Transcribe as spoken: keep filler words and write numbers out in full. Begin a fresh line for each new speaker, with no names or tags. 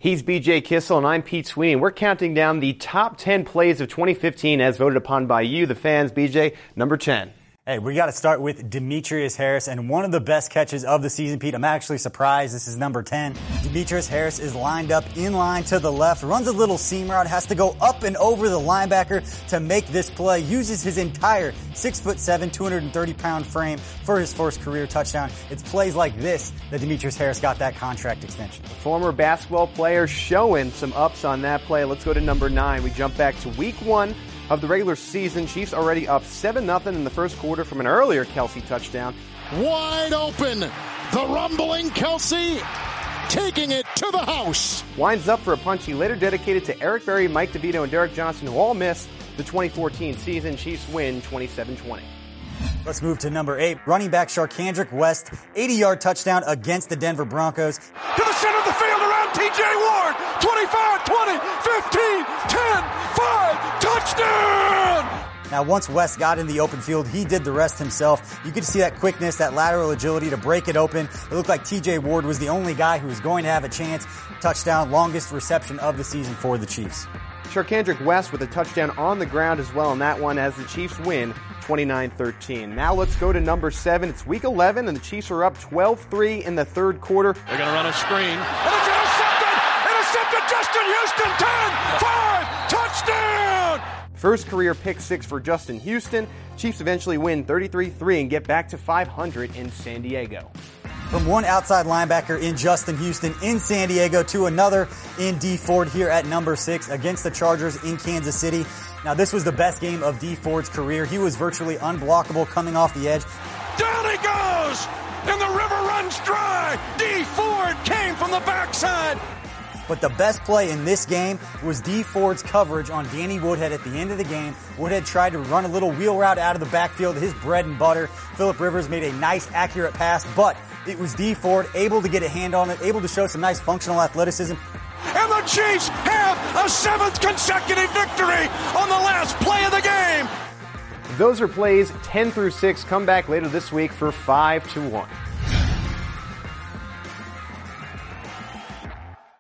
He's B J Kissel, and I'm Pete Sweeney. We're counting down the top ten plays of twenty fifteen as voted upon by you, the fans. B J, number ten.
Hey, we got to start with Demetrius Harris, and one of the best catches of the season, Pete. I'm actually surprised this is number ten. Demetrius Harris is lined up in line to the left, runs a little seam route, has to go up and over the linebacker to make this play, uses his entire six foot seven, two hundred thirty pound frame for his first career touchdown. It's plays like this that Demetrius Harris got that contract extension.
Former basketball player showing some ups on that play. Let's go to number nine. We jump back to week one of the regular season. Chiefs already up seven nothing in the first quarter from an earlier Kelsey touchdown.
Wide open. The rumbling Kelsey taking it to the house.
Winds up for a punch he later dedicated to Eric Berry, Mike DeVito, and Derek Johnson, who all missed the twenty fourteen season. Chiefs win twenty-seven twenty.
Let's move to number eight. Running back Sharkandrick West, eighty-yard touchdown against the Denver Broncos.
To the center of the field around T J Ward. twenty-five, twenty, fifteen, ten, five, touchdown!
Now, once West got in the open field, he did the rest himself. You could see that quickness, that lateral agility to break it open. It looked like T J Ward was the only guy who was going to have a chance. Touchdown, longest reception of the season for the Chiefs.
Sharkandrick West with a touchdown on the ground as well on that one as the Chiefs win twenty-nine thirteen. Now let's go to number seven. It's week eleven, and the Chiefs are up twelve three in the third quarter.
They're going to run a screen. And it's intercepted! Intercepted! Justin Houston, ten, five, touchdown!
First career pick six for Justin Houston. Chiefs eventually win thirty-three three and get back to five hundred in San Diego.
From one outside linebacker in Justin Houston in San Diego to another in Dee Ford here at number six against the Chargers in Kansas City. Now, this was the best game of Dee Ford's career. He was virtually unblockable coming off the edge.
Down he goes! And the river runs dry! Dee Ford came from the backside!
But the best play in this game was Dee Ford's coverage on Danny Woodhead at the end of the game. Woodhead tried to run a little wheel route out of the backfield, his bread and butter. Phillip Rivers made a nice, accurate pass, but it was Dee Ford able to get a hand on it, able to show some nice functional athleticism.
And the Chiefs have a seventh consecutive victory on the last play of the game.
Those are plays ten through six. Come back later this week for five to one.